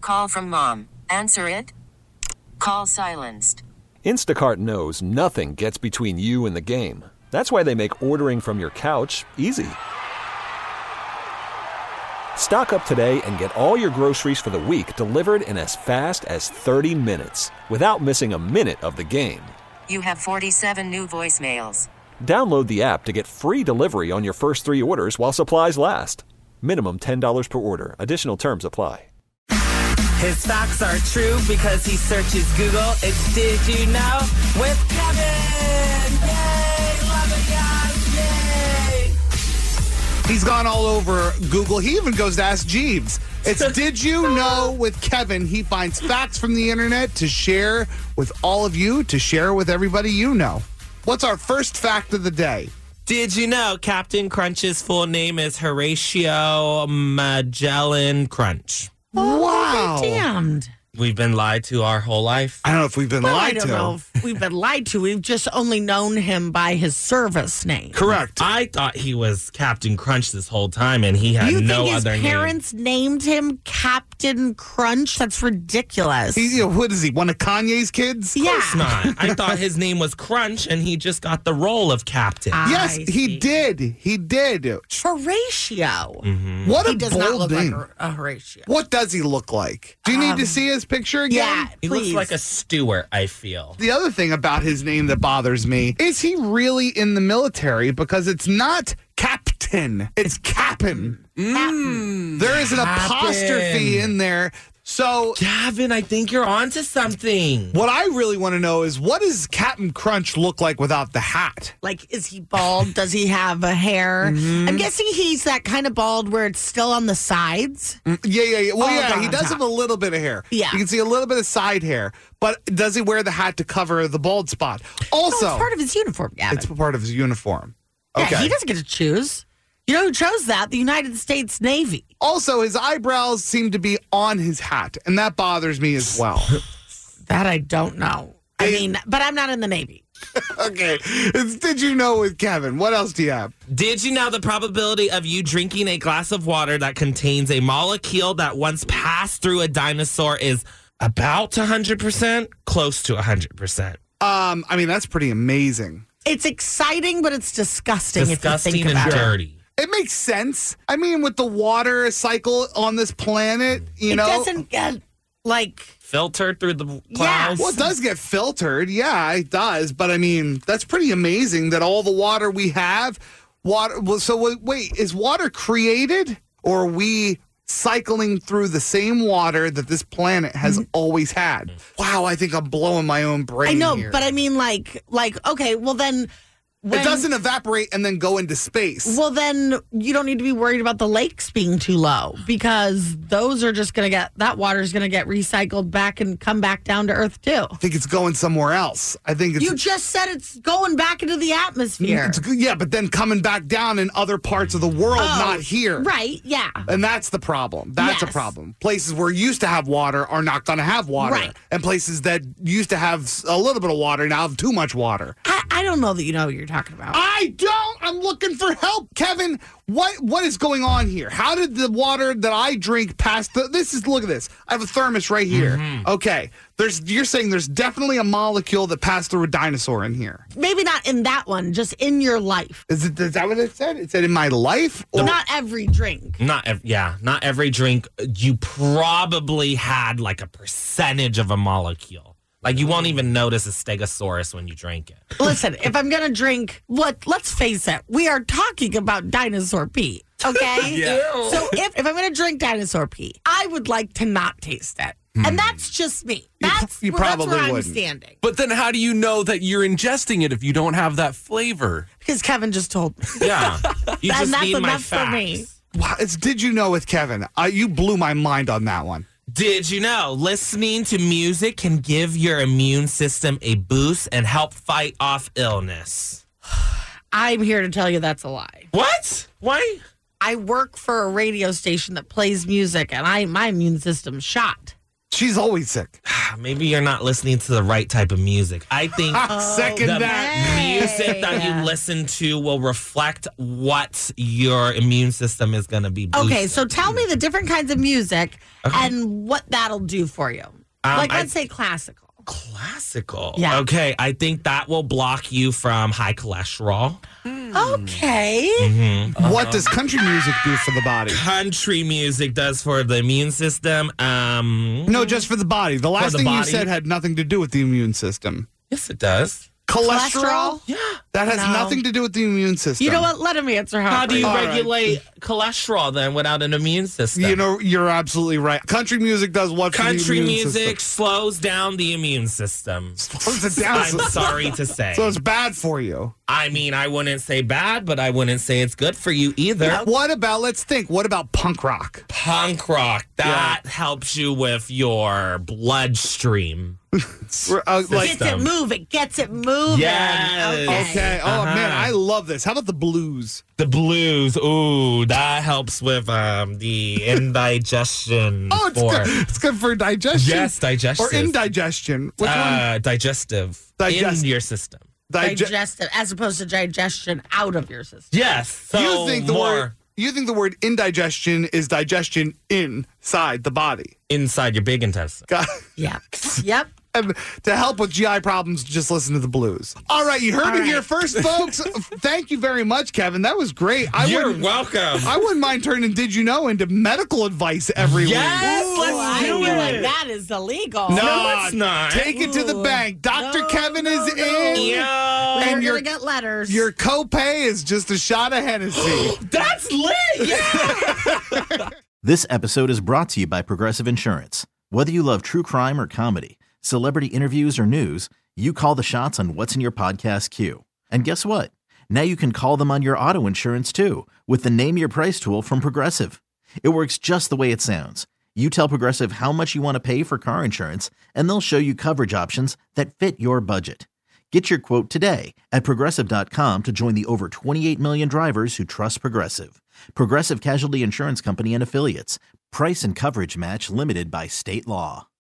Call from mom. Answer it. Call silenced. Instacart knows nothing gets between you and the game. That's why they make ordering from your couch easy. Stock up today and get all your groceries for the week delivered in as fast as 30 minutes without missing a minute of the game. You have 47 new voicemails. Download the app to get free delivery on your first 3 orders while supplies last. Minimum $10 per order. Additional terms apply. His facts are true because he searches Google. It's Did You Know with Kevin. Yay! Love it, guys. Yay! He's gone all over Google. He even goes to Ask Jeeves. It's Did You Know with Kevin. He finds facts from the internet to share with all of you, to share with everybody you know. What's our first fact of the day? Did you know Captain Crunch's full name is Horatio Magellan Crunch? Wow. Damned. We've been lied to our whole life. I don't know if we've been Well, I lied don't to. know if we've been lied to. We've just only known him by his service name. Correct. I thought he was Captain Crunch this whole time, and he had You no think his other name. parents named him Captain Crunch? That's ridiculous. What is he, one of Kanye's kids? yeah. It's not. I thought his name was Crunch, and he just got the role of Captain. Yes, I he see. did. He did. Horatio. What a He does not bold look name. like a Horatio. What does he look like? Do you need to see his picture again? Yeah, He please. looks like a Stewart, I feel. The other thing about his name that bothers me is he really in the military, because it's not Captain, it's Cap'n. There is an apostrophe in there. So Gavin, I think you're onto something. what I really want to know is, what does Captain Crunch look like without the hat? Like, is he bald? Does he have a hair? I'm guessing he's that kind of bald where it's still on the sides. Yeah. Well, Oh, yeah, God, he does top. have a little bit of hair. Yeah. You can see a little bit of side hair. But does he wear the hat to cover the bald spot? Also, No, it's part of his uniform, Gavin. it's part of his uniform. Yeah, Okay. he doesn't get to choose. You know who chose that? The United States Navy. Also, his eyebrows seem to be on his hat, and that bothers me as well. That I don't know. I mean, but I'm not in the Navy. Okay. It's Did You Know with Kevin. What else do you have? Did you know the probability of you drinking a glass of water that contains a molecule that once passed through a dinosaur is about 100%? Close to 100%. I mean, that's pretty amazing. It's exciting, but it's disgusting, if you Disgusting think and about it. dirty. It makes sense. I mean, with the water cycle on this planet, you It know. doesn't get, like... Filtered through the clouds. Yes. Well, it does get filtered. Yeah, it does. But I mean, that's pretty amazing that all the water we have, water. Well, so wait, is water created, or are we cycling through the same water that this planet has always had? Wow, I think I'm blowing my own brain. I know, here. but I mean, like, okay, well then... it doesn't evaporate and then go into space. Well, then you don't need to be worried about the lakes being too low, because those are just going to get, that water is going to get recycled back and come back down to earth too. I think it's going somewhere else. I think it's. You just said it's going back into the atmosphere. Yeah, but then coming back down in other parts of the world, Oh, not here. Right, yeah. And that's the problem. That's a Yes. problem. Places where used to have water are not going to have water. Right. And places that used to have a little bit of water now have too much water. I don't know that you know what you're talking about. I don't. I'm looking for help. Kevin, what is going on here? How did the water that I drink pass look at this. I have a thermos right here. Okay. You're saying there's definitely a molecule that passed through a dinosaur in here. Maybe not in that one, just in your life. Is that what it said? It said in my life? Or- Not every drink. Not every drink. You probably had like a percentage of a molecule. Like you won't even notice a stegosaurus when you drink it. Listen, if I'm going to drink, let's face it, we are talking about dinosaur pee, okay? Yeah. So if I'm going to drink dinosaur pee, I would like to not taste it. And that's just me. That's you that's probably where I'm wouldn't. standing. But then how do you know that you're ingesting it if you don't have that flavor? Because Kevin just told me. Yeah. You And just that's need my enough for facts. me. Wow, it's Did You Know with Kevin. You blew my mind on that one. Did you know listening to music can give your immune system a boost and help fight off illness? I'm here to tell you that's a lie. What? Why? I work for a radio station that plays music, and my immune system's shot. She's always sick. maybe you're not listening to the right type of music. I think Second the that. music that you listen to will reflect what your immune system is going to be boosting. Okay, so tell me the different kinds of music and what that'll do for you. Let's say classical. Classical. Yeah. Okay, I think that will block you from high cholesterol. Okay. What does country music do for the body? Country music does for the immune system. No, just for the body. The last the thing you body? said had nothing to do with the immune system. Yes, it does. Cholesterol? Yeah. That has No. nothing to do with the immune system. You know what? Let him answer. How do you All right. regulate cholesterol then without an immune system? You know, you're absolutely right. Country music does what for the Country immune music system? slows down the immune system. Slows it down. I'm sorry to say. So it's bad for you. I mean, I wouldn't say bad, but I wouldn't say it's good for you either. What about, let's think, what about punk rock? Punk rock, that helps you with your bloodstream. Gets it moving. Gets it moving. Yes. Okay. Oh, man, I love this. How about the blues? The blues, ooh, that helps with the indigestion. Oh, it's good. It's good for digestion. Yes, digestive. Or indigestion. Which one? Digestive. Digest- In your system. Digestive, as opposed to digestion out of your system. Yes. So You think the word indigestion is digestion inside the body? inside your big intestine. Yep. And to help with GI problems, just listen to the blues. All right, you heard it here first, folks. Thank you very much, Kevin. That was great. You're welcome. I wouldn't mind turning Did You Know into medical advice every Yes, week. let's I do feel it. like that is illegal. No, it's not. Take it to the bank. Dr. Kevin is in. Yo, We're And gonna get letters. Your copay is just a shot of Hennessy. that's lit. Yeah. This episode is brought to you by Progressive Insurance. Whether you love true crime or comedy, celebrity interviews or news, you call the shots on what's in your podcast queue. And guess what? Now you can call them on your auto insurance too with the Name Your Price tool from Progressive. It works just the way it sounds. You tell Progressive how much you want to pay for car insurance, and they'll show you coverage options that fit your budget. Get your quote today at Progressive.com to join the over 28 million drivers who trust Progressive. Progressive Casualty Insurance Company and Affiliates. Price and coverage match limited by state law.